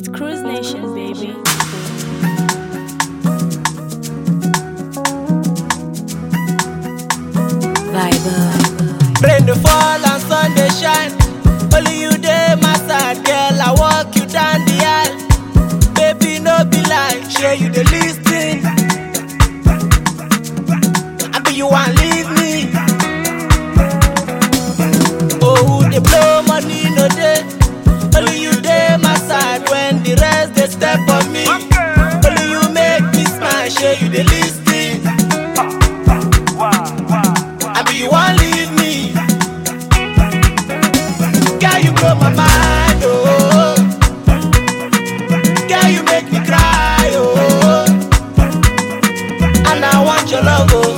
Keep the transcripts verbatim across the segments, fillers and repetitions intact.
It's Cruise Nation, baby. Vibe. Rain dey fall and sun dey shine. Only you dey my side, girl. I walk you down the aisle. Baby, no be lie, shey you dey lis ten. I be you wan leave me. Oh, who dey blow money no dey. Only you dey my side when the rest dey step on me. Only you make me smile, shey you dey lis ten. I be you wan leave me. Girl, you blow my mind, oh. Girl, you make me cry, oh. And I want your love, oh.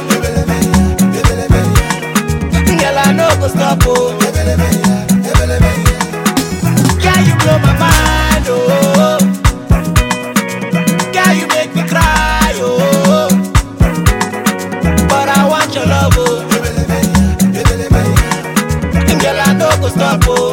Girl, I no go stop, oh. Girl, you blow my mind, oh. Girl, you make me cry, oh. But I want your love, oh. Girl, I no go stop, oh.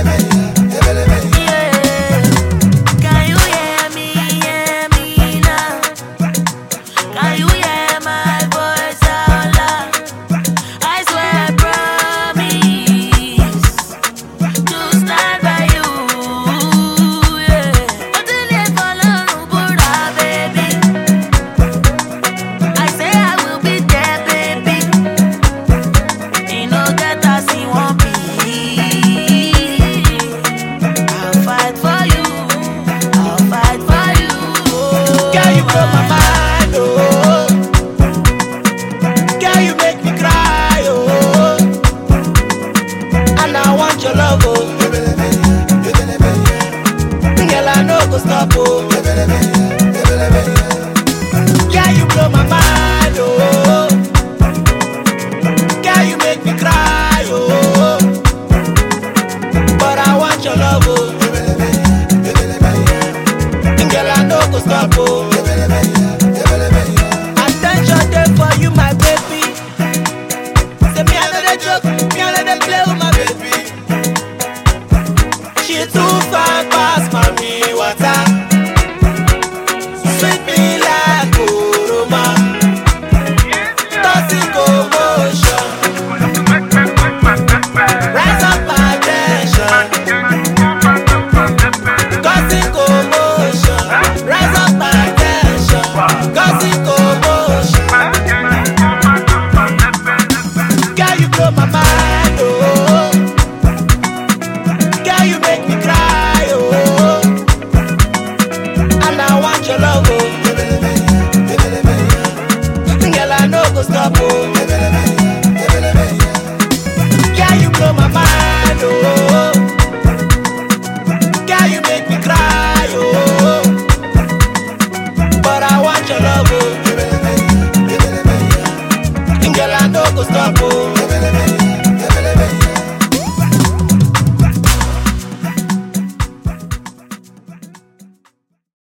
Your love, oh. Girl, I no go stop, oh. Yeah, you blow my mind, oh. Girl, you make me cry, oh. But I want your love, oh. Girl, I no go stop, oh. Attention there for you, my baby. Say me another joke, me another play with my baby. She too fine pass mommy water. Sweet me like Oroma. Tossing commotion. Rise up my tension. Causing commotion. Rise up my tension. Causing commotion. Girl, you blow my mind, oh. Girl, you make me cry, oh. And I want your love, oh. Girl, I no go stop, oh. Girl, you blow my mind, oh. Girl, you make me cry, oh. But I want your love, oh. Girl, I no go stop, oh.